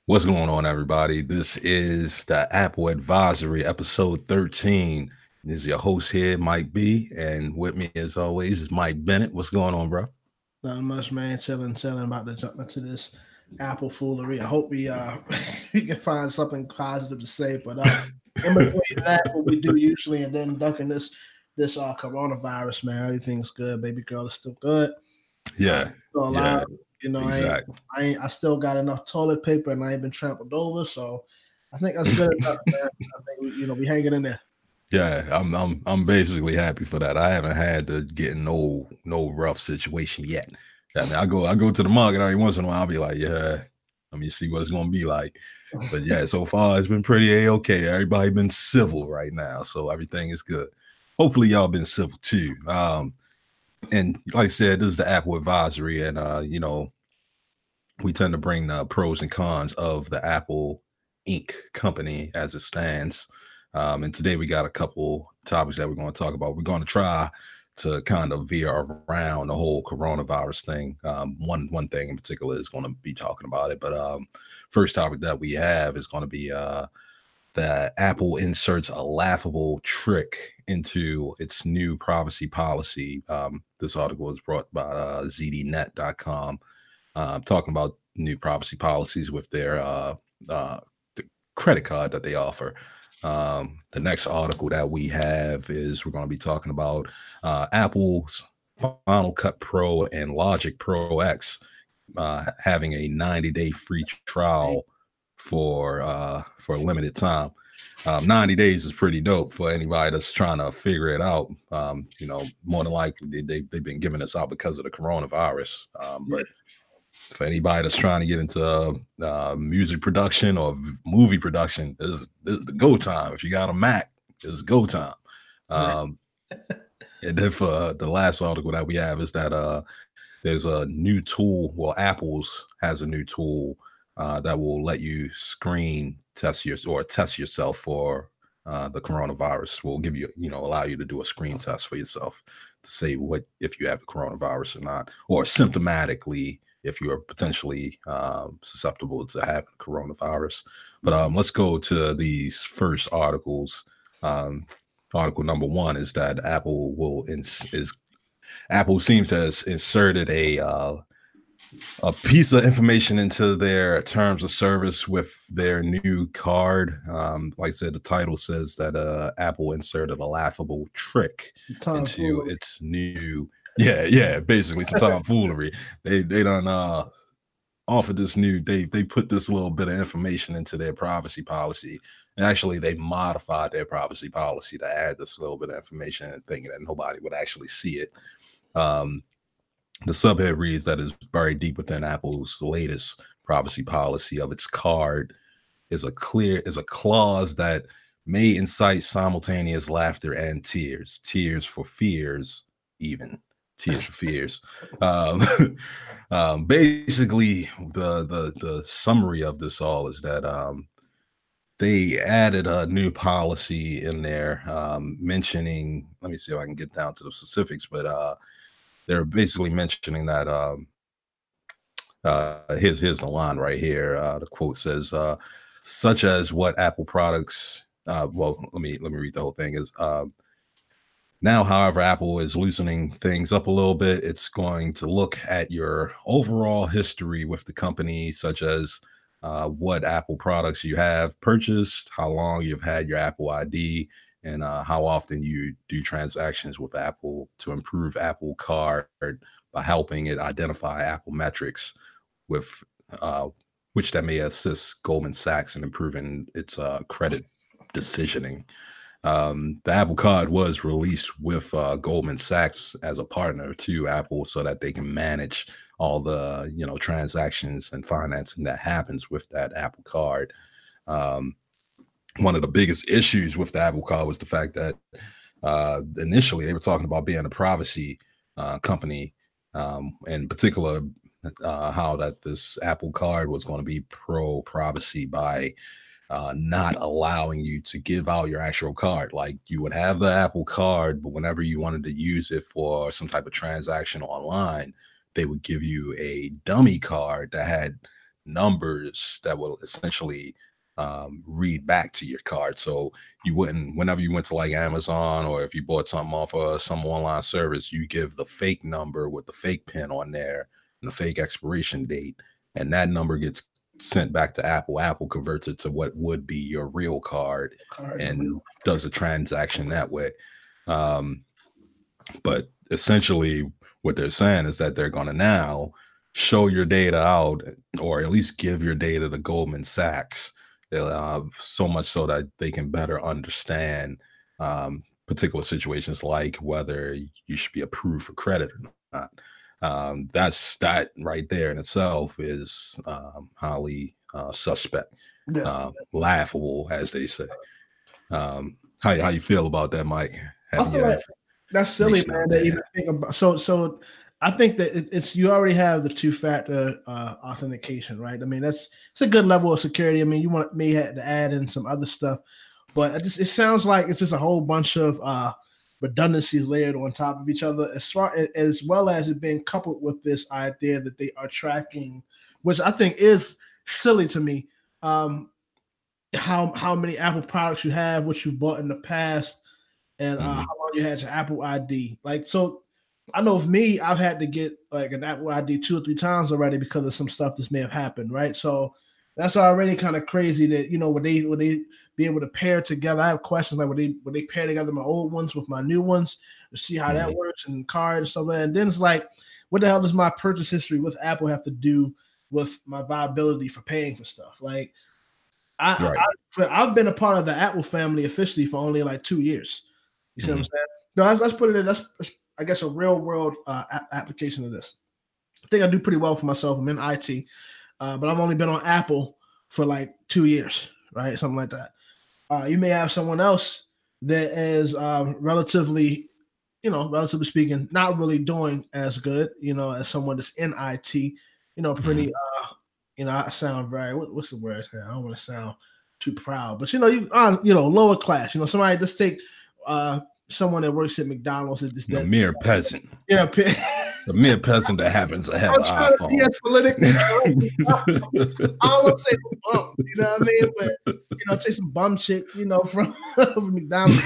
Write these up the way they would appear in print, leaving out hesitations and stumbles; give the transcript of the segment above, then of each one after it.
What's going on, everybody? This is the Apple Advisory, episode 13. This is your host here, Mike B. And with me, as always, is Mike Bennett. What's going on, bro? Not much, man. Chilling. About to jump into this Apple foolery. I hope we we can find something positive to say. But in between that, what we do usually, and then dunking this coronavirus, man. Everything's good. Baby girl is still good. Yeah, Still yeah, alive. You know, exactly. I still got enough toilet paper, and I ain't been trampled over. So I think that's good enough, man. I think we hanging in there. Yeah, I'm basically happy for that. I haven't had to get in no rough situation yet. I mean, I go to the market every once in a while. I'll be like, yeah, let me see what it's gonna be like. But yeah, so far it's been pretty okay. Everybody been civil right now, so everything is good. Hopefully y'all been civil too. And like I said, this is the Apple Advisory, and we tend to bring the pros and cons of the Apple Inc. company as it stands. And today we got a couple topics that we're going to talk about. We're going to try to kind of veer around the whole coronavirus thing. One thing in particular is going to be talking about it, but first topic that we have is going to be that Apple inserts a laughable trick into its new privacy policy. This article is brought by ZDNet.com, talking about new privacy policies with their the credit card that they offer. The next article that we have is we're going to be talking about Apple's Final Cut Pro and Logic Pro X having a 90-day free trial for a limited time. 90 days is pretty dope for anybody that's trying to figure it out. More than likely they've been giving this out because of the coronavirus. But for anybody that's trying to get into music production or movie production, this is the go time. If you got a Mac, this is go time. And then for the last article that we have is that there's a new tool. Well, Apple's has a new tool that will let you screen test yourself for the coronavirus. Will give you, allow you to do a screen test for yourself to say what if you have the coronavirus or not, or symptomatically if you are potentially susceptible to having coronavirus. But let's go to these first articles. Article number one is that Apple seems to have inserted a piece of information into their terms of service with their new card. Like I said, the title says that Apple inserted a laughable trick into its new. Yeah, basically some tomfoolery. They done offered this new. They put this little bit of information into their privacy policy, and actually they modified their privacy policy to add this little bit of information, and thinking that nobody would actually see it. The subhead reads that is buried deep within Apple's latest privacy policy of its card is a clause that may incite simultaneous laughter and tears for fears, even tears for fears. Basically, the summary of this all is that they added a new policy in there, mentioning. Let me see if I can get down to the specifics, but they're basically mentioning that here's the line right here. The quote says, "Such as what Apple products." Well, let me read the whole thing. Is now, however, Apple is loosening things up a little bit. It's going to look at your overall history with the company, such as what Apple products you have purchased, how long you've had your Apple ID, and how often you do transactions with Apple to improve Apple Card by helping it identify Apple metrics with which that may assist Goldman Sachs in improving its credit decisioning. The Apple Card was released with Goldman Sachs as a partner to Apple so that they can manage all the transactions and financing that happens with that Apple Card. One of the biggest issues with the Apple Card was the fact that initially they were talking about being a privacy company, in particular how that this Apple Card was going to be pro-privacy by not allowing you to give out your actual card. Like you would have the Apple Card, but whenever you wanted to use it for some type of transaction online, they would give you a dummy card that had numbers that will essentially read back to your card. So you wouldn't, whenever you went to like Amazon, or if you bought something off of some online service, you give the fake number with the fake pin on there and the fake expiration date, and that number gets sent back to Apple. Apple converts it to what would be your real card and does a transaction that way. But essentially what they're saying is that they're going to now show your data out, or at least give your data to Goldman Sachs, so much so that they can better understand particular situations, like whether you should be approved for credit or not. That right there in itself is highly suspect, laughable, as they say. How you feel about that, Mike? I feel like that's silly, man. To even think about. So I think that it's, you already have the two-factor authentication, right? I mean, it's a good level of security. I mean, you may have to add in some other stuff, but it sounds like it's just a whole bunch of redundancies layered on top of each other, as well as it being coupled with this idea that they are tracking, which I think is silly to me. How many Apple products you have, what you've bought in the past, and how long you had your Apple ID. Like, so I know of me, I've had to get like an Apple ID 2 or 3 times already because of some stuff that may have happened, right? So that's already kind of crazy that, would they be able to pair together? I have questions like, would they pair together my old ones with my new ones to see how that works, and card and stuff like that. And then it's like, what the hell does my purchase history with Apple have to do with my viability for paying for stuff? Like, I've been a part of the Apple family officially for only like 2 years. You see what I'm saying? No, let's put it in. That's I guess a real world application of this. I think I do pretty well for myself. I'm in IT, but I've only been on Apple for like 2 years, right? Something like that. You may have someone else that is relatively speaking, not really doing as good, as someone that's in IT, pretty, I sound very, what's the word? I don't want to sound too proud, but lower class, somebody just take someone that works at McDonald's, a mere peasant. Yeah, a mere peasant that happens to have an iPhone. Yes, politically. I don't want to say bum, you know what I mean? But take some bum chick, from McDonald's,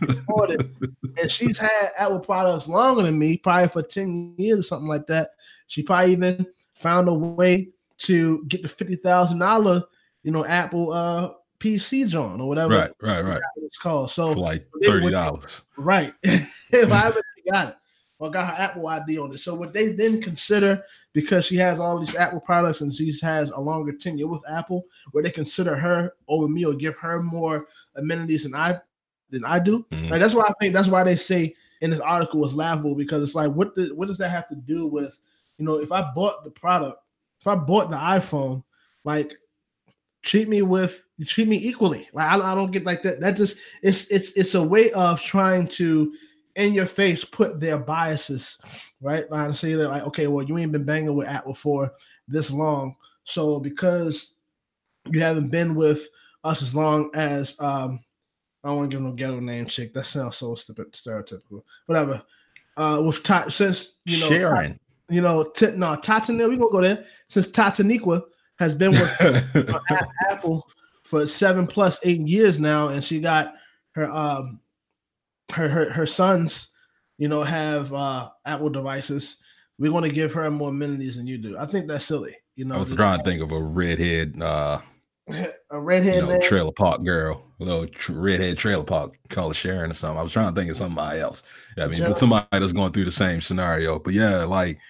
and she's had Apple products longer than me, probably for 10 years or something like that. She probably even found a way to get the $50,000, Apple PC John or whatever. Right. It's called. So for like $30. Right. If I ever got it, or got her Apple ID on it. So what they then consider, because she has all these Apple products and she has a longer tenure with Apple, where they consider her over me or give her more amenities than I do. Like, that's why they say in this article was laughable, because it's like, what does that have to do with, if I bought the product, if I bought the iPhone, like, treat me equally. Like, I don't get like that. That just it's a way of trying to, in your face, put their biases, right? Like, say that, like, okay, well, you ain't been banging with Apple for this long, so because you haven't been with us as long as I don't want to give no ghetto name chick. That sounds so stereotypical. Whatever. With since Sharon, Tatiana, we gonna go there. Since Tataniqua has been with Apple for 7+8 years now, and she got her her sons, have Apple devices. We're going to give her more amenities than you do. I think that's silly. I was trying to think of a redhead, a redhead trailer park girl, a little redhead trailer park, call her Sharon or something. I was trying to think of somebody else. But somebody that's going through the same scenario. But yeah, like,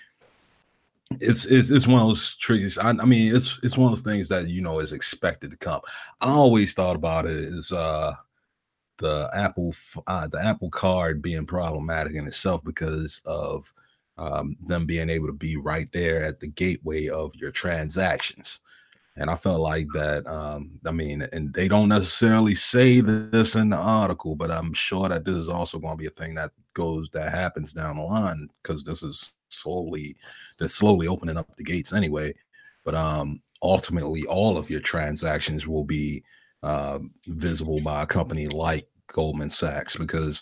it's one of those triggers. I mean, it's one of those things that is expected to come. I always thought about it as the Apple Card being problematic in itself because of them being able to be right there at the gateway of your transactions. And I felt like that. I mean, and they don't necessarily say this in the article, but I'm sure that this is also going to be a thing that happens down the line, because this is slowly opening up the gates anyway. But ultimately, all of your transactions will be visible by a company like Goldman Sachs, because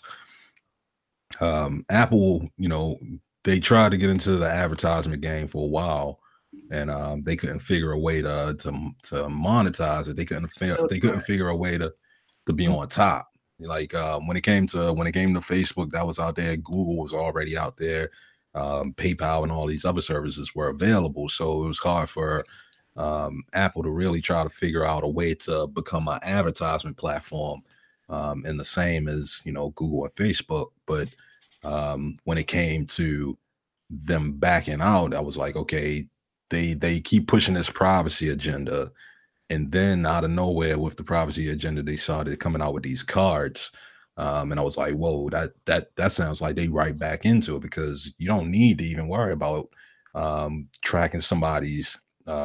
Apple, they tried to get into the advertisement game for a while, and they couldn't figure a way to monetize it. They couldn't figure a way to be on top. Like when it came to Facebook, that was out there. Google was already out there. PayPal and all these other services were available, so it was hard for Apple to really try to figure out a way to become an advertisement platform, and the same as Google and Facebook. But when it came to them backing out, I was like, okay, they keep pushing this privacy agenda, and then out of nowhere with the privacy agenda, they started coming out with these cards. And I was like, whoa, that sounds like they right back into it, because you don't need to even worry about tracking somebody's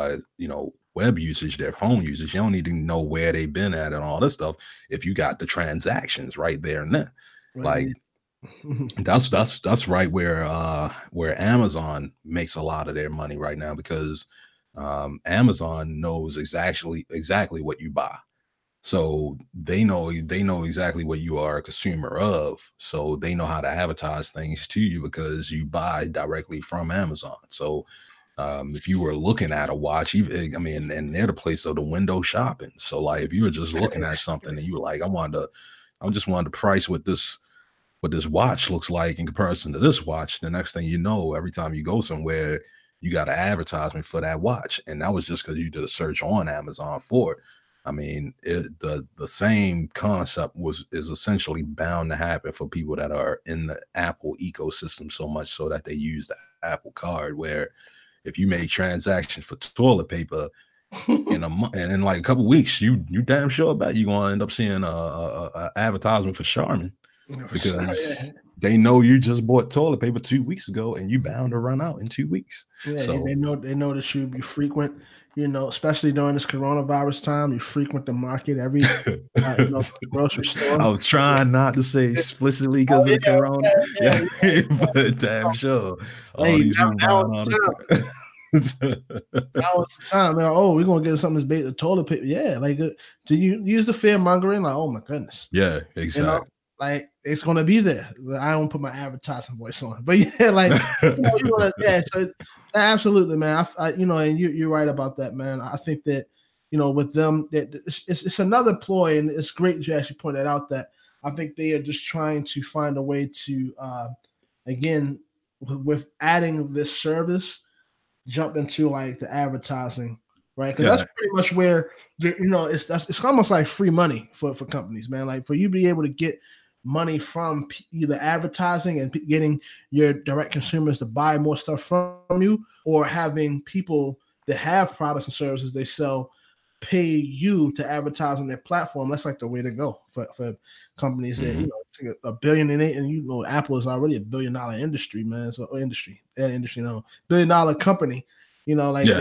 web usage, their phone usage. You don't need to know where they've been at and all this stuff if you got the transactions right there and then. Right. Like that's right where Amazon makes a lot of their money right now, because Amazon knows exactly what you buy. So they know exactly what you are a consumer of. So they know how to advertise things to you because you buy directly from Amazon. So if you were looking at a watch, and they're the place of the window shopping. So like if you were just looking at something and you were like, I just wanted to price what this watch looks like in comparison to this watch, the next thing you know, every time you go somewhere, you got an advertisement for that watch. And that was just because you did a search on Amazon for it. I mean, the same concept is essentially bound to happen for people that are in the Apple ecosystem so much so that they use the Apple Card, where if you make transactions for toilet paper in a month, and in like a couple weeks, you damn sure about you're gonna end up seeing a advertisement for Charmin, because they know you just bought toilet paper 2 weeks ago and you bound to run out in 2 weeks. Yeah, so they know that you frequent, especially during this coronavirus time, you frequent the market every grocery store. I was trying not to say explicitly because of the corona, but damn sure. Now it's the time. We're gonna get something to bait the toilet paper. Yeah, like do you use the fear mongering? Like, oh my goodness. Yeah, exactly. Like it's gonna be there. I don't put my advertising voice on, but yeah, like so absolutely, man. And you're right about that, man. I think that with them, that it's another ploy, and it's great that you actually pointed out that I think they are just trying to find a way to, again, with adding this service, jump into like the advertising, right? Because that's pretty much where it's almost like free money for companies, man. Like for you to be able to get money from either advertising and getting your direct consumers to buy more stuff from you, or having people that have products and services they sell pay you to advertise on their platform. That's like the way to go for companies that $1 billion in it, and Apple is already $1 billion industry, man. So $1 billion company. They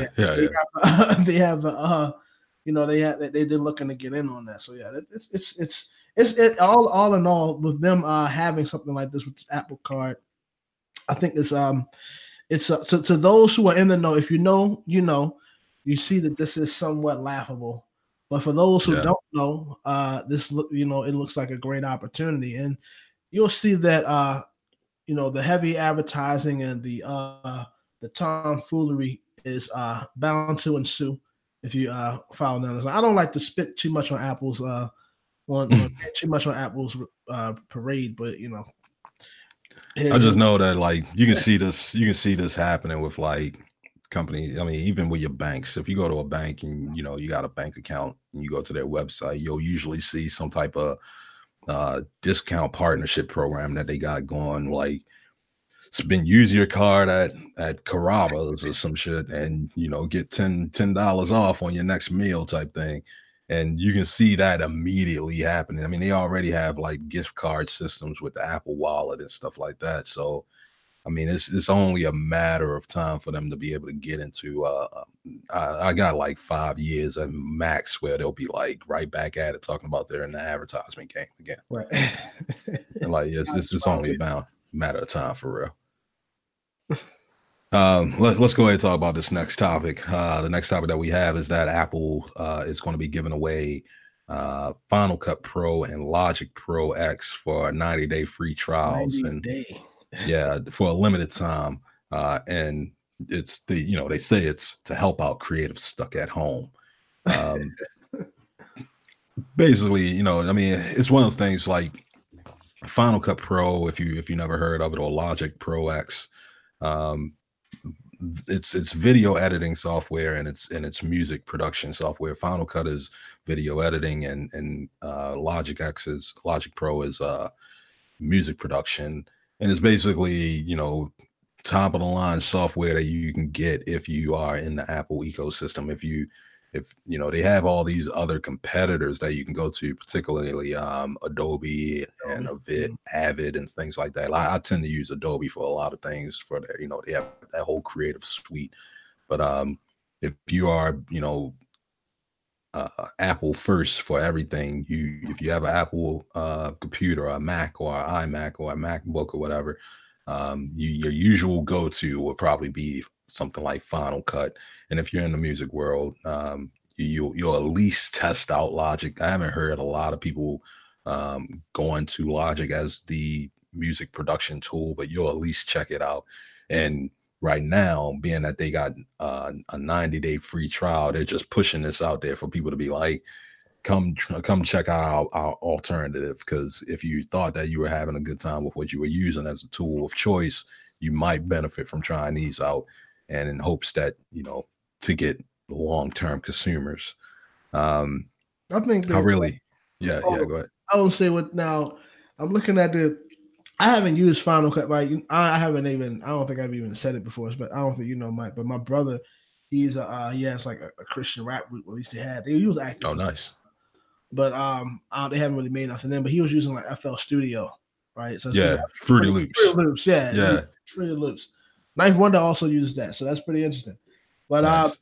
have they're looking to get in on that. So yeah, it's all in all, with them having something like this with this Apple Card, I think it's to those who are in the know. If you see that this is somewhat laughable, but for those who don't know, it looks like a great opportunity, and you'll see that the heavy advertising and the tomfoolery is bound to ensue if you follow them. I don't like to spit too much on Apple's too much on Apple's parade, but I just know that like you can see this happening with like companies. I mean, even with your banks, if you go to a bank and you got a bank account and you go to their website, you'll usually see some type of discount partnership program that they got going, like use your card at Carrabba's or some shit, and get $10 off on your next meal type thing. And you can see that immediately happening. I mean, they already have like gift card systems with the Apple Wallet and stuff like that. So, I mean, it's only a matter of time for them to be able to get into. I got like 5 years at max where they'll be like right back at it, talking about they're in the advertisement game again. Right. And like it's only about a matter of time for real. Let's go ahead and talk about this next topic. The next topic that we have is that Apple is going to be giving away Final Cut Pro and Logic Pro X for 90-day free trials, for a limited time. And it's the, you know, they say it's to help out creatives stuck at home. Um, Basically, you know, I mean, it's one of those things like Final Cut Pro, if you never heard of it, or Logic Pro X. Um, it's video editing software, and it's music production software. Final Cut is video editing, and Logic Pro is music production, and it's basically, you know, top of the line software that you can get if you are in the Apple ecosystem. If you know, they have all these other competitors that you can go to, particularly Adobe and Avid and things like that. I tend to use Adobe for a lot of things for their, you know, they have that whole creative suite. But if you are, you know, Apple first for everything, if you have an Apple computer, or a Mac, or an iMac, or a MacBook, or whatever, your usual go-to would probably be something like Final Cut. And if you're in the music world, you'll at least test out Logic. I haven't heard a lot of people going to Logic as the music production tool, but you'll at least check it out. And right now, being that they got a 90-day free trial, they're just pushing this out there for people to be like, come check out our alternative. Because if you thought that you were having a good time with what you were using as a tool of choice, you might benefit from trying these out, and in hopes that, you know, to get long-term consumers. I think I really, yeah, go ahead. I will say what now. I'm looking at I haven't used Final Cut, right? I don't think I've even said it before, but I don't think you know, Mike. But my brother, he has like a Christian rap group. At least he was active. Oh, nice. But they haven't really made nothing then. But he was using like FL Studio, right? So yeah, Fruity Loops. Fruity Loops, yeah. Fruity Loops. Knife Wonder also uses that, so that's pretty interesting. But nice.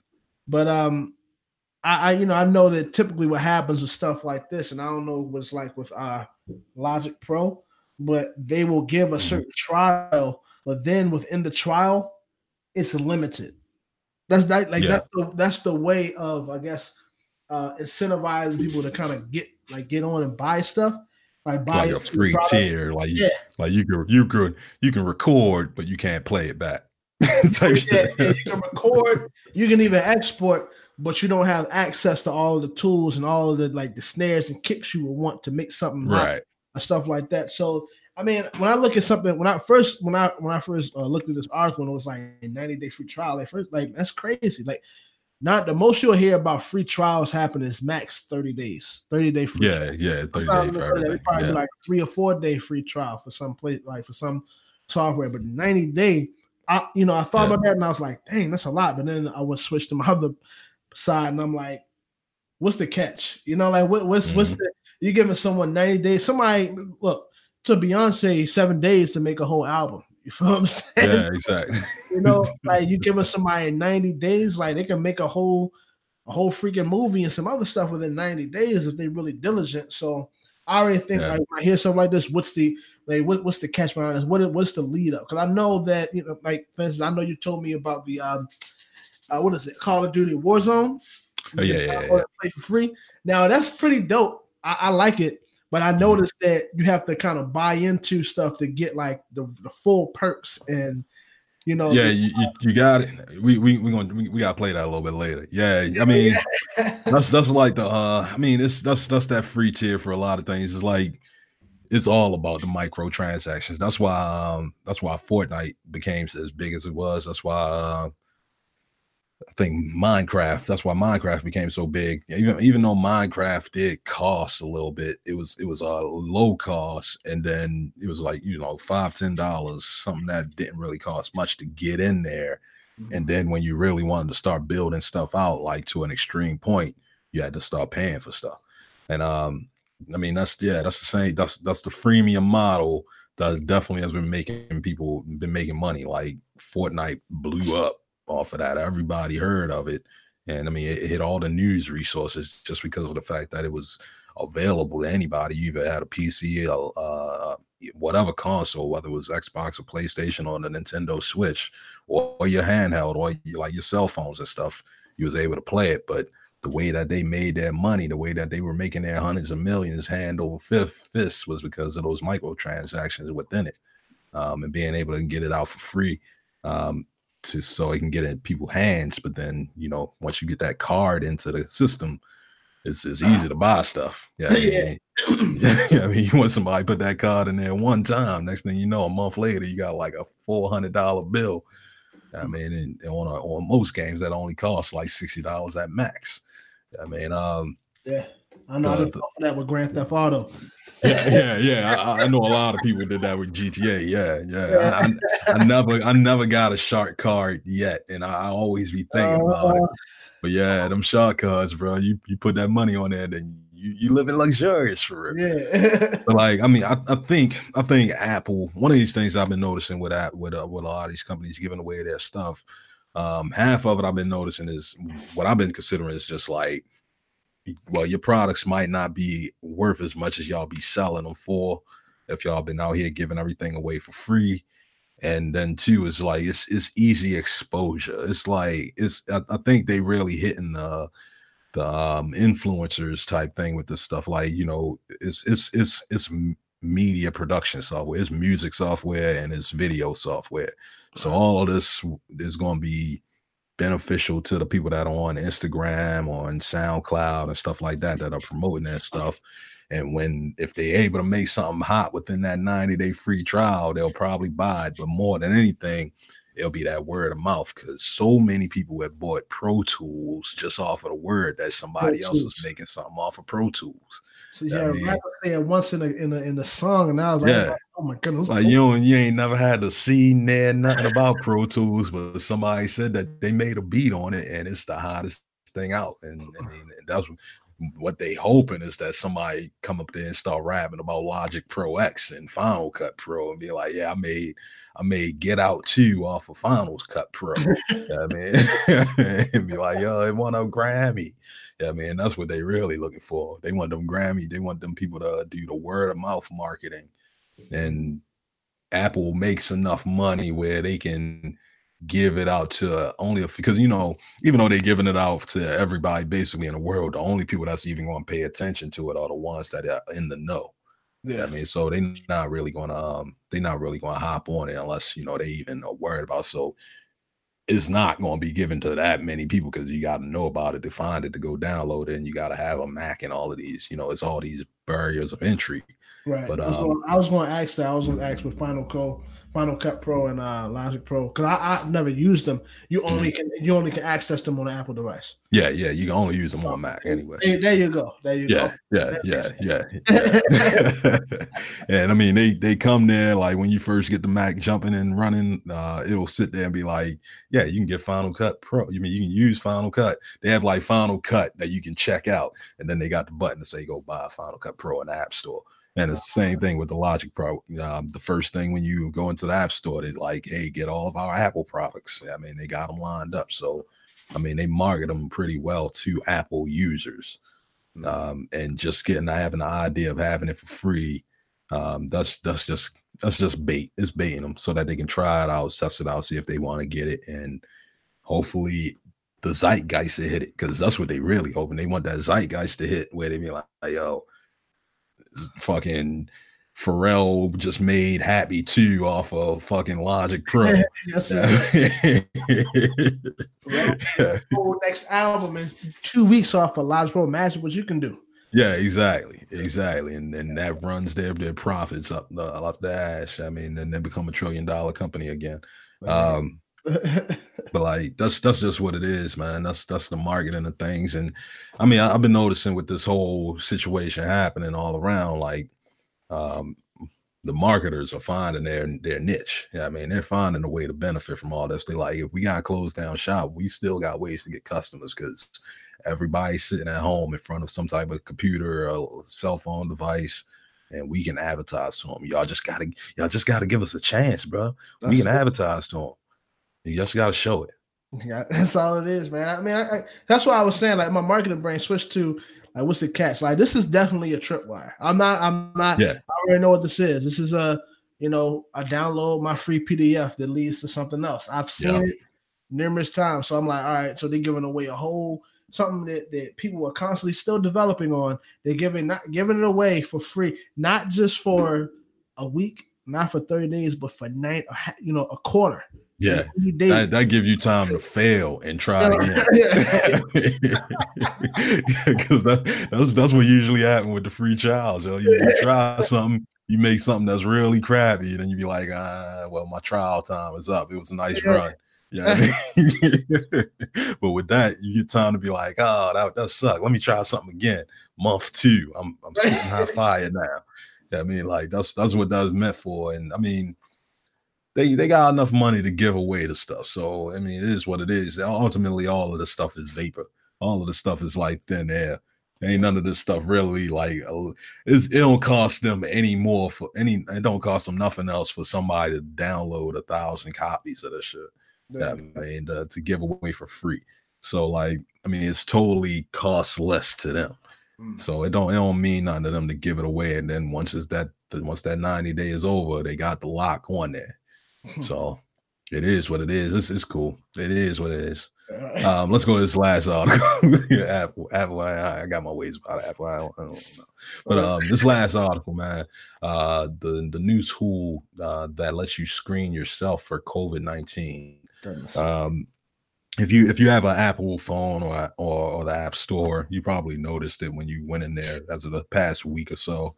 I you know, I know that typically what happens with stuff like this, and I don't know what it's like with Logic Pro, but they will give a certain trial, but then within the trial, it's limited. That's not like that's the way of, I guess, incentivizing people to kind of get on and buy stuff. Like a free tier, like you can record, but you can't play it back. You can record, you can even export, but you don't have access to all of the tools and all of the like the snares and kicks you would want to make something right, or stuff like that. So I mean, when I look at something, when I first looked at this article and it was like a 90-day free trial, like that's crazy. Like, not the most you'll hear about free trials happen is max 30 days, 30-day free. Yeah, 30 days for everything. Probably like 3 or 4 day free trial for some place, like for some software, but 90-day. I thought about that and I was like, dang, that's a lot. But then I would switch to my other side and I'm like, what's the catch? You know, like what's you're giving someone 90 days? Somebody look to Beyonce 7 days to make a whole album. You feel what I'm saying? Yeah, exactly. You know, like you giving somebody 90 days, like they can make a whole freaking movie and some other stuff within 90 days if they're really diligent. So I already think like when I hear something like this, what's the catch behind this? What's the lead up? Because I know that, you know, like for instance, I know you told me about the what is it, Call of Duty Warzone? Oh yeah. Play for free. Now that's pretty dope. I like it, but I noticed that you have to kind of buy into stuff to get like the full perks, and you know. Yeah, you got it. We gotta play that a little bit later. Yeah, I mean that's like the I mean that's that free tier for a lot of things. It's like it's all about the microtransactions. That's why Fortnite became as big as it was. That's why I think Minecraft. That's why Minecraft became so big. Even though Minecraft did cost a little bit, it was a low cost, and then it was like, you know, $5-10, something that didn't really cost much to get in there. And then when you really wanted to start building stuff out, like to an extreme point, you had to start paying for stuff. And I mean that's the same. That's the freemium model that definitely has been making money. Like Fortnite blew up off of that. Everybody heard of it, and I mean it hit all the news resources just because of the fact that it was available to anybody. You either had a PC, whatever console, whether it was Xbox or PlayStation or the Nintendo Switch or your handheld or your cell phones and stuff, you was able to play it. But the way that they made their money, the way that they were making their hundreds of millions hand over fist was because of those microtransactions within it, and being able to get it out for free. so it can get in people's hands. But then, you know, once you get that card into the system, it's easy to buy stuff. Yeah, I mean, you want somebody to put that card in there one time. Next thing you know, a month later, you got like a $400 bill. I mean, and on most games that only costs like $60 at max. I mean, yeah, I know that with Grand Theft Auto. I know a lot of people did that with GTA. I never got a shark card yet, and I always be thinking about it. But yeah, them shark cards, bro. You put that money on there, then you live in luxurious for it. Yeah. But like, I mean, I think Apple. One of these things I've been noticing with a lot of these companies giving away their stuff. Half of it I've been noticing is what I've been considering is just like, well, your products might not be worth as much as y'all be selling them for if y'all been out here giving everything away for free. And then two is like it's easy exposure. It's like I think they really hitting the influencers type thing with this stuff. Like, you know, it's media production software, it's music software, and it's video software. So all of this is going to be beneficial to the people that are on Instagram, on SoundCloud, and stuff like that are promoting that stuff. And if they're able to make something hot within that 90-day free trial, they'll probably buy it. But more than anything, it'll be that word of mouth, because so many people have bought Pro Tools just off of the word that somebody else was making something off of Pro Tools. So yeah, rapper said once in the song, and I was like, oh my goodness. Like you ain't never had to see nothing about Pro Tools, but somebody said that they made a beat on it and it's the hottest thing out. And I mean, that's what they hoping is that somebody come up there and start rapping about Logic Pro X and Final Cut Pro and be like, yeah, I made Get Out 2 off of Final Cut Pro. I mean, and be like, yo, it won a Grammy. Yeah, man, that's what they really looking for. They want them Grammy. They want them people to do the word of mouth marketing. And Apple makes enough money where they can give it out to because, you know, even though they're giving it out to everybody basically in the world, the only people that's even going to pay attention to it are the ones that are in the know. Yeah, I mean, so they're not really going to hop on it unless, you know, they even are worried about. So it's not going to be given to that many people because you got to know about it to find it, to go download it, and you got to have a Mac and all of these. You know, it's all these barriers of entry. Right. But I was going to ask that. I was going to ask with Final Cut Pro and Logic Pro, because I've never used them. You only can access them on an Apple device. Yeah, you can only use them on Mac anyway. There you go. Yeah. And I mean, they come there like when you first get the Mac jumping and running, it'll sit there and be like, yeah, you can get Final Cut Pro. You mean you can use Final Cut? They have like Final Cut that you can check out, and then they got the button to say go buy Final Cut Pro in the App Store. And it's the same thing with the Logic Pro. The first thing when you go into the App Store, they're like, hey, get all of our Apple products. I mean, they got them lined up. So, I mean, they market them pretty well to Apple users. And just having the idea of having it for free, that's just bait. It's baiting them so that they can try it out, test it out, see if they want to get it. And hopefully the zeitgeist to hit it, because that's what they really hoping. They want that zeitgeist to hit where they be like, yo, fucking Pharrell just made Happy 2 off of fucking Logic Pro. Next album in 2 weeks off of Logic Pro. Imagine what you can do. Yeah, exactly. And that runs their profits up the ass. I mean, then they become $1 trillion company again. But like that's just what it is, man. That's the marketing of things. And I mean, I've been noticing with this whole situation happening all around, like the marketers are finding their niche. Yeah, I mean, they're finding a way to benefit from all this. They like, if we got closed down shop, we still got ways to get customers, because everybody's sitting at home in front of some type of computer or cell phone device, and we can advertise to them. Y'all just gotta give us a chance, bro. We can advertise to them. You just got to show it. Yeah, that's all it is, man. I mean, that's why I was saying, like, my marketing brain switched to, like, what's the catch? Like, this is definitely a tripwire. I'm not. Yeah. I already know what this is. This is I download my free PDF that leads to something else. I've seen it numerous times. So I'm like, all right. So they're giving away a whole something that people are constantly still developing on. They're giving it away for free, not just for a week, not for 30 days, but for a quarter. Yeah, Any day. that give you time to fail and try again. Because that's what usually happens with the free trials. You try something, you make something that's really crappy, and then you be like, well, my trial time is up. It was a nice run. Yeah, I mean? But with that, you get time to be like, oh, that sucked. Let me try something again. Month 2, I'm spitting hot fire now. Yeah, I mean, like that's what that's meant for. And I mean, they got enough money to give away the stuff. So I mean, it is what it is. Ultimately, all of the stuff is vapor. All of the stuff is like thin air. Ain't none of this stuff really like it don't cost them any more for any. It don't cost them nothing else for somebody to download 1,000 copies of this shit. Yeah, I mean, to give away for free. So like, I mean, it's totally costless to them. So it don't mean nothing to them to give it away. And then once that 90 days is over, they got the lock on there. So it is what it is. It's cool. It is what it is. Let's go to this last article. Apple, I got my ways about Apple. I don't know. But this last article, man, the new tool that lets you screen yourself for COVID-19. If you have an Apple phone or the App Store, you probably noticed it when you went in there as of the past week or so.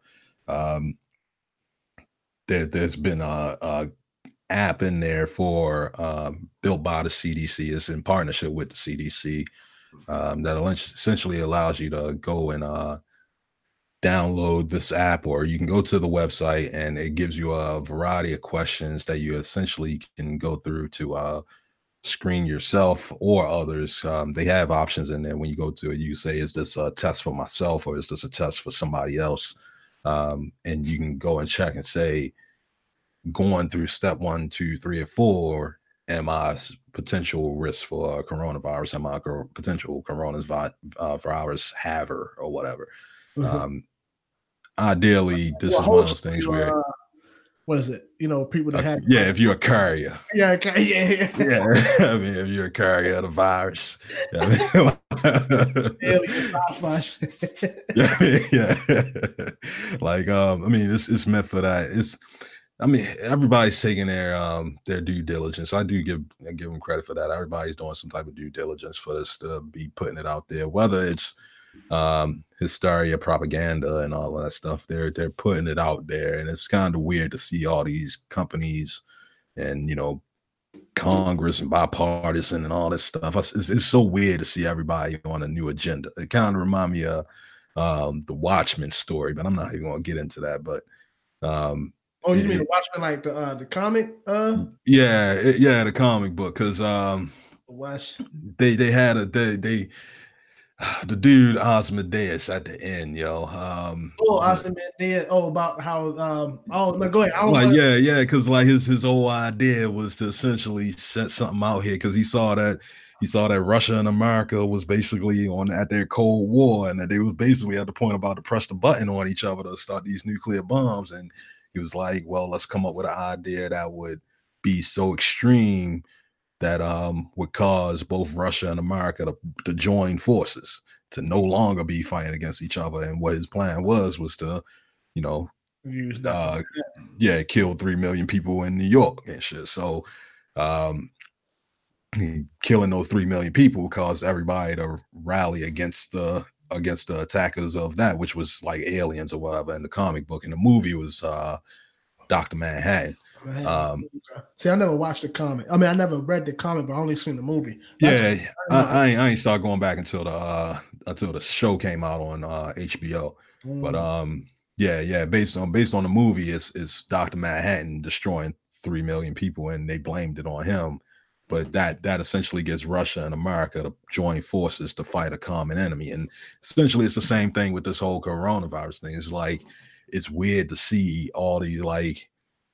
There's been a app in there for built by the CDC. It's in partnership with the CDC that essentially allows you to go and download this app, or you can go to the website and it gives you a variety of questions that you essentially can go through to screen yourself or others. They have options in there. When you go to it, you say, is this a test for myself or is this a test for somebody else? And you can go and check and say, going through step 1, 2, 3, or 4, am I potential risk for coronavirus? Am I potential coronavirus haver or whatever? Ideally, this is one of those things where what is it? You know, people that have if you're a carrier. Yeah. I mean, if you're a carrier of the virus. Like I mean, it's meant for that. I mean, everybody's taking their due diligence. I do give them credit for that. Everybody's doing some type of due diligence for this to be putting it out there, whether it's hysteria, propaganda, and all of that stuff. They're putting it out there, and it's kind of weird to see all these companies and Congress and bipartisan and all this stuff. It's so weird to see everybody on a new agenda. It kind of reminds me of the Watchmen story, but I'm not even going to get into that. But oh, you mean the Watchmen, like the comic? Yeah, the comic book, because they had the dude Asmodeus at the end, Asmodeus. About how no, go ahead. Because like his whole idea was to essentially set something out here, because he saw that Russia and America was basically at their Cold War, and that they was basically at the point about to press the button on each other to start these nuclear bombs. And he was like, well, let's come up with an idea that would be so extreme that would cause both Russia and America to join forces, to no longer be fighting against each other. And what his plan was to, kill 3 million people in New York and shit. So killing those 3 million people caused everybody to rally against the attackers of that, which was like aliens or whatever in the comic book. And the movie was Dr. Manhattan. See, I never watched the comic. I mean, I never read the comic, but I only seen the movie. I ain't start going back until the show came out on HBO. But based on the movie, it's Dr. Manhattan destroying 3 million people, and they blamed it on him. But that essentially gets Russia and America to join forces to fight a common enemy. And essentially it's the same thing with this whole coronavirus thing. It's like, it's weird to see all these, like,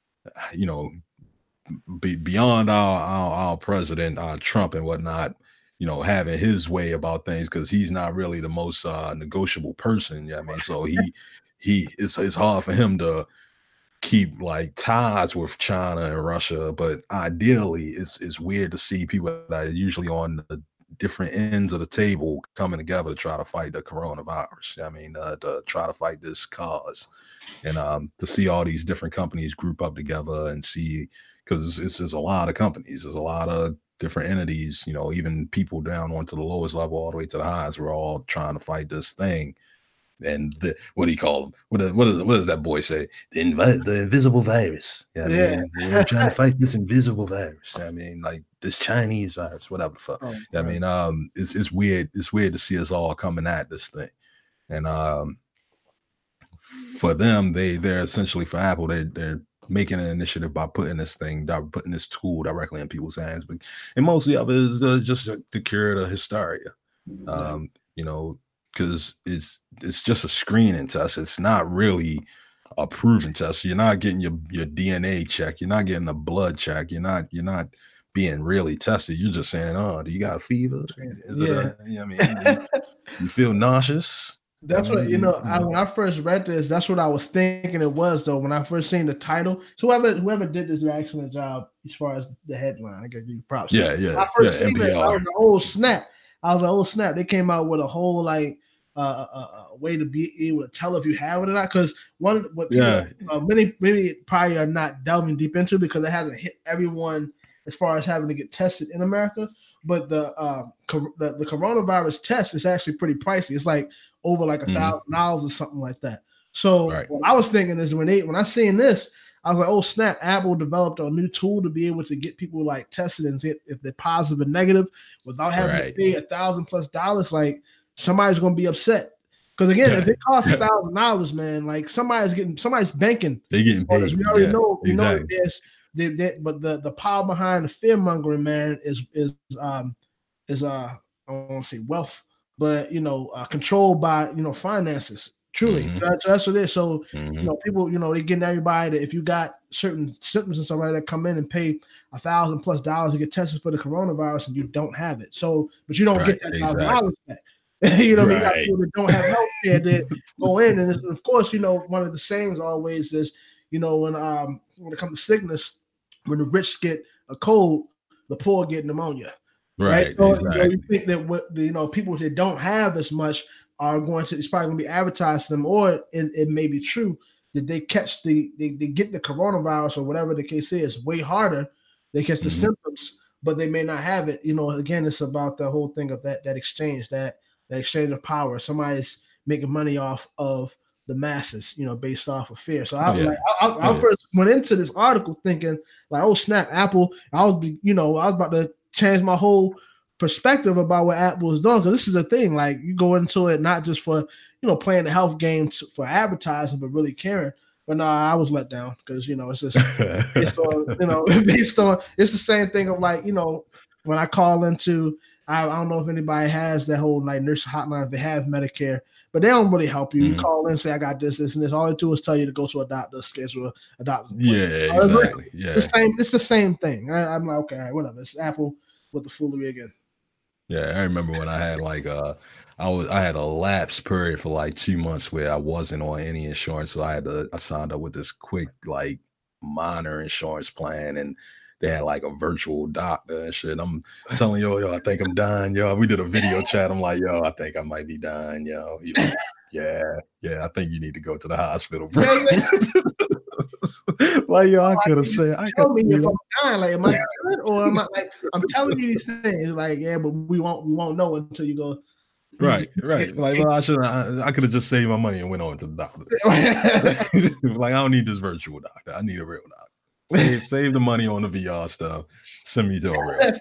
beyond our president, Trump and whatnot, having his way about things, because he's not really the most negotiable person. I mean, so it's hard for him to keep like ties with China and Russia. But ideally, it's weird to see people that are usually on the different ends of the table coming together to try to fight the coronavirus. I mean, to try to fight this cause. And to see all these different companies group up together and see because it's a lot of companies, there's a lot of different entities, even people down onto the lowest level all the way to the highest. We're all trying to fight this thing. And what do you call them? What does that boy say? The invisible virus. I mean, we're trying to fight this invisible virus. I mean, like this Chinese virus, whatever the fuck. I mean, it's weird. It's weird to see us all coming at this thing. And for them, they're essentially, for Apple, they're making an initiative by putting this tool directly in people's hands. And mostly of it is just to cure the hysteria. Because it's just a screening test. It's not really a proven test. You're not getting your DNA check. You're not getting a blood check. You're not being really tested. You're just saying, "Oh, do you got a fever? You feel nauseous?" That's what when I first read this, that's what I was thinking it was though. When I first seen the title, so whoever did this excellent job as far as the headline, I got you props. Yeah. When I first seen it, I was like, "Oh snap!" I was like, "Oh snap!" They came out with a whole like way to be able to tell if you have it or not. Because many probably are not delving deep into because it hasn't hit everyone as far as having to get tested in America. But the coronavirus test is actually pretty pricey. It's like over like $1,000 or something like that. So what I was thinking is when I seen this, I was like, oh snap! Apple developed a new tool to be able to get people like tested and see if they're positive or negative without having to pay $1,000+. Like somebody's gonna be upset because again, if it costs $1,000, man, like somebody's banking. They're getting paid. We already know. We know that but the power behind the fear mongering, man, is I don't want to say wealth, but controlled by finances. Truly, that's what it is. So people, they're getting everybody that if you got certain symptoms and stuff like that, come in and pay $1,000+ to get tested for the coronavirus, and you don't have it. So, but you don't get that $1,000 back. You got people that don't have health care that go in, and of course, one of the sayings always is, when it comes to sickness, when the rich get a cold, the poor get pneumonia. Right. So you think that people that don't have as much are going to, it's probably going to be advertised to them, or it may be true that they catch they get the coronavirus or whatever the case is way harder. They catch the symptoms, but they may not have it. Again, it's about the whole thing of that exchange, that exchange of power. Somebody's making money off of the masses, based off of fear. So I first went into this article thinking like, oh snap, Apple. I was about to change my whole perspective about what Apple is doing, because this is a thing. Like you go into it not just for playing the health game for advertising, but really caring. But no, I was let down because it's just based on it's the same thing of like when I call into. I don't know if anybody has that whole like nurse hotline if they have Medicare, but they don't really help you. You call in, say I got this, and this. All they do is tell you to go to a doctor, schedule a doctor's appointment. Yeah, exactly. It's the same thing. I'm like, okay, all right, whatever. It's Apple with the foolery again. Yeah, I remember when I had like I had a lapse period for like 2 months where I wasn't on any insurance, so I signed up with this quick like minor insurance plan, and they had like a virtual doctor and shit. I'm telling yo, I think I'm dying, yo. We did a video chat. I'm like, yo, I think I might be dying, yo. Yeah, I think you need to go to the hospital, bro. Like, yo, I could have said, tell me if I'm dying, like, am I good or am I like? I'm telling you these things, like, yeah, but we won't know until you go. Right. Like, well, I could have just saved my money and went on to the doctor. Like, I don't need this virtual doctor. I need a real doctor. Save the money on the VR stuff. Send me to a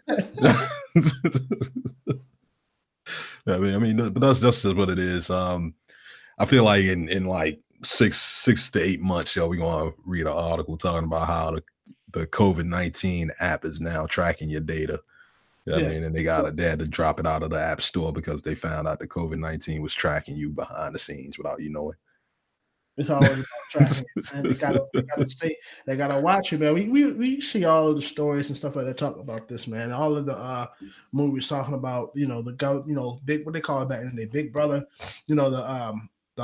real. I mean, but that's just what it is. I feel like in like 6 to 8 months, we're gonna read an article talking about how the COVID-19 app is now tracking your data. I mean, and they had to drop it out of the app store because they found out the COVID-19 was tracking you behind the scenes without you knowing. It's always about tracking, and they gotta watch it, man. We see all of the stories and stuff like that talk about this, man. All of the movies talking about big, what they call it back in the day, Big Brother, the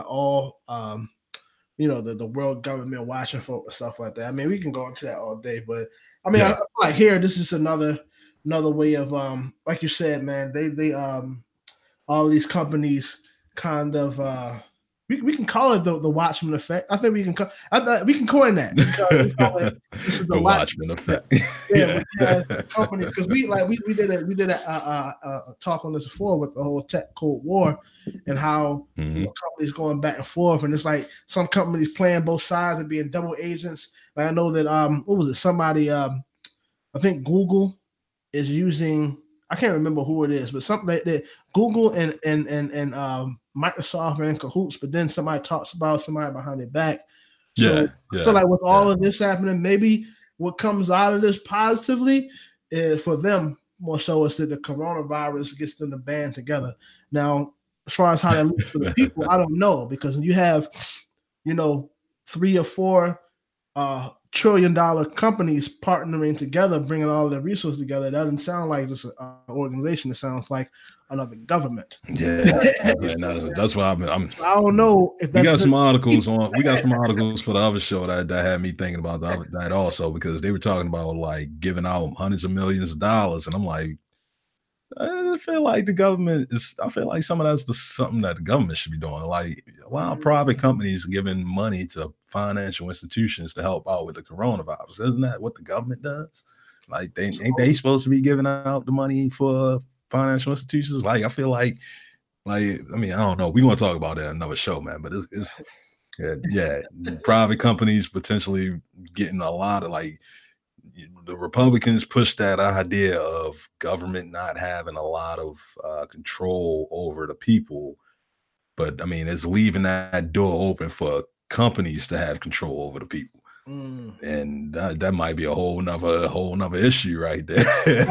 world government watching for stuff like that. I mean, we can go into that all day, but I mean, I feel like here this is another way of like you said, man. They all these companies kind of we can call it the Watchmen effect. I think we can we can coin that. We call it, this is the Watchmen effect. Yeah, we have company because we did a talk on this before with the whole tech Cold War and how companies going back and forth, and it's like some companies playing both sides and being double agents. Like I know that what was it? Somebody I think Google is using. I can't remember who it is, but something that Google and Microsoft are in cahoots, but then somebody talks about somebody behind their back. So I feel like with all of this happening, maybe what comes out of this positively is for them more so is that the coronavirus gets them to band together. Now, as far as how that looks for the people, I don't know, because when you have, 3 or 4 $1 trillion companies partnering together, bringing all their resources together, that doesn't sound like just an organization. It sounds like another government. Yeah, man, that's why I don't know if that's we got some articles on. We got some articles for the other show that had me thinking about that also, because they were talking about like giving out hundreds of millions of dollars, and I'm like, I feel like the government is. I feel like some of that's something that the government should be doing. Like, why are private companies giving money to financial institutions to help out with the coronavirus? Isn't that what the government does? Like, ain't they supposed to be giving out the money for financial institutions? Like, I feel like I mean, I don't know. We're gonna talk about that in another show, man. But it's private companies potentially getting a lot of like. The Republicans pushed that idea of government not having a lot of control over the people, but I mean, it's leaving that door open for companies to have control over the people, and that might be a whole nother issue right there.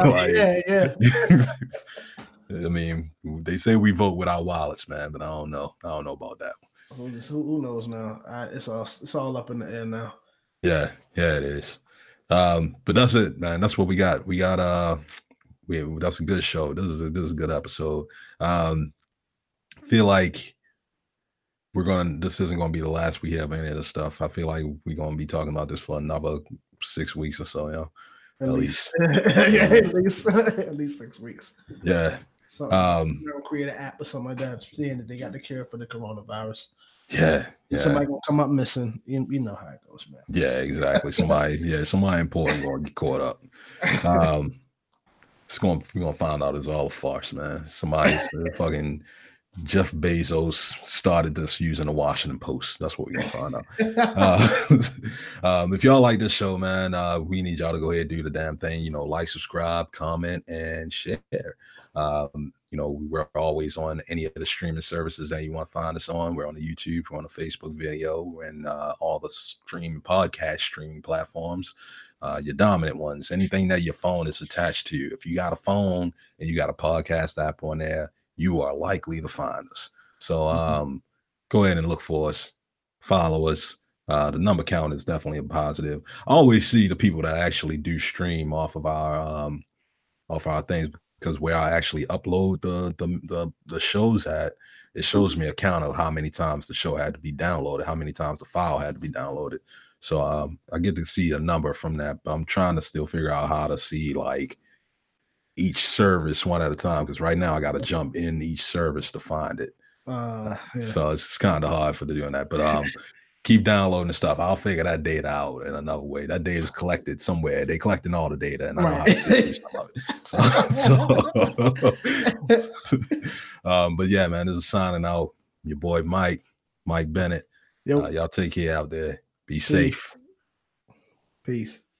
I mean, they say we vote with our wallets, man, but I don't know about that. Who knows now? It's all up in the air now. Yeah, it is. But that's it, man. That's what we got. We got that's a good show. This is a good episode. Feel like this isn't gonna be the last we have any of this stuff. I feel like we're gonna be talking about this for another 6 weeks or so, At least. At least 6 weeks. Yeah. So we'll create an app or something like that, saying that they got the cure for the coronavirus. Yeah. Somebody gonna come up missing. You know how it goes, man. Yeah, exactly. Somebody important gonna get caught up. We're gonna find out it's all a farce, man. Somebody's fucking Jeff Bezos started this using the Washington Post. That's what we're gonna find out. If y'all like this show, man, we need y'all to go ahead and do the damn thing. Like, subscribe, comment, and share. We're always on any of the streaming services that you want to find us on. We're on the YouTube, we're on the Facebook video, and all the podcast streaming platforms, your dominant ones, anything that your phone is attached to. If you got a phone and you got a podcast app on there, you are likely to find us. So go ahead and look for us, follow us. The number count is definitely a positive. I always see the people that actually do stream off of our things, because where I actually upload the shows at, it shows me a count of how many times the show had to be downloaded, how many times the file had to be downloaded. So I get to see a number from that, but I'm trying to still figure out how to see like each service one at a time, because right now I got to jump in each service to find it. So it's kind of hard for doing that, but keep downloading the stuff. I'll figure that data out in another way. That data is collected somewhere. They're collecting all the data, and I know how to see some of it. But yeah, man, this is signing out. Your boy Mike Bennett. Y'all take care out there. Be safe. Peace.